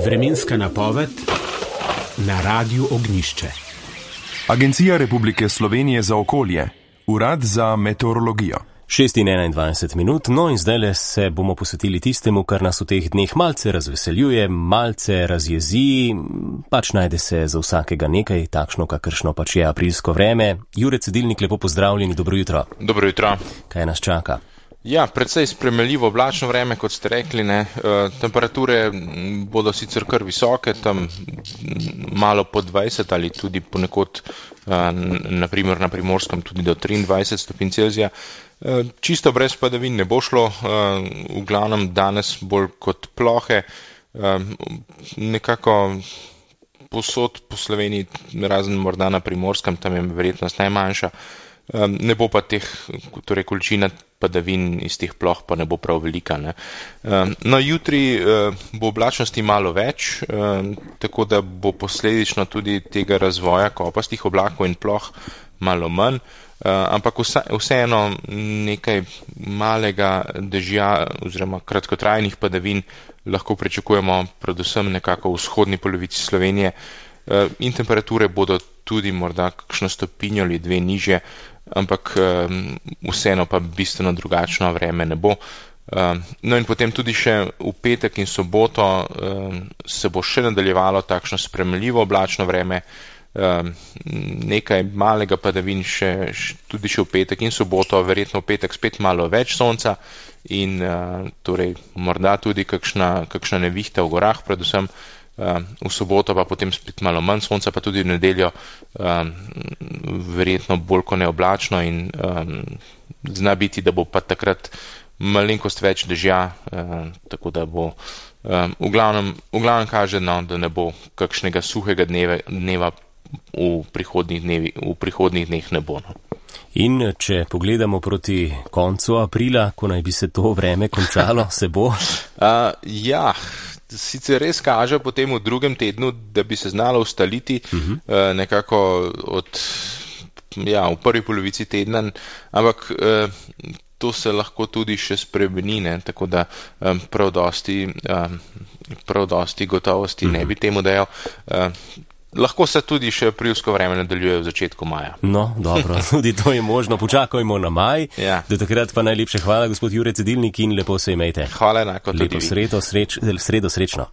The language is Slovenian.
Vremenska napoved na Radiu Ognjišče. Agencija Republike Slovenije za okolje, Urad za meteorologijo. 6:21, no in zdajle se bomo posvetili tistemu, kar nas v teh dneh malce razveseljuje, malce razjezi, pač najde se za vsakega nekaj, takšno, kakršno pač je aprilsko vreme. Jure Cedilnik, lepo pozdravljeni, dobro jutro. Dobro jutro. Kaj nas čaka? Ja, precej sprejemljivo oblačno vreme, kot ste rekli, ne. Temperature bodo sicer kar visoke, tam malo pod 20 ali tudi ponekod, naprimer na Primorskem tudi do 23 stopinj Celzija. Čisto brez padavin ne bo šlo, v glavnem danes bolj kot plohe, nekako povsod po Sloveniji, razen morda na Primorskem, tam je verjetnost najmanjša. Ne bo pa teh, torej količina padavin iz teh ploh pa ne bo prav velika, ne. No, jutri bo oblačnosti malo več, tako da bo posledično tudi tega razvoja kopastih oblakov in ploh malo manj, ampak vseeno nekaj malega dežja oziroma kratkotrajnih padavin lahko pričakujemo predvsem nekako v vzhodni polovici Slovenije, in temperature bodo tudi morda kakšno stopinjo ali dve nižje, ampak vseeno pa bistveno drugačno vreme ne bo. No in potem tudi še v petek in soboto se bo še nadaljevalo takšno sprejemljivo oblačno vreme, nekaj malega padavin tudi še v petek in soboto, verjetno v petek spet malo več sonca in torej morda tudi kakšna nevihta v gorah predvsem. V soboto pa potem spet malo manj sonca, pa tudi v nedeljo verjetno bolj kot neoblačno in zna biti, da bo pa takrat malenkost več dežja, tako da bo v glavnem kaže, no, da ne bo kakšnega suhega dneva v prihodnjih dneh ne bo. No. In če pogledamo proti koncu aprila, ko naj bi se to vreme končalo, se bo? Ja, sicer res kaže potem v drugem tednu, da bi se znalo ustaliti nekako v prvi polovici tedna, ampak to se lahko tudi še spremeni, ne, tako da prav dosti gotovosti ne bi temu dejal. Lahko se tudi še aprilsko vreme nadaljuje v začetku maja. No, dobro, tudi to je možno. Počakajmo na maj. Ja. Do takrat pa najlepše hvala, gospod Jure Cedilnik, in lepo se imejte. Hvala enako tudi vi. Lepo sredo, srečno.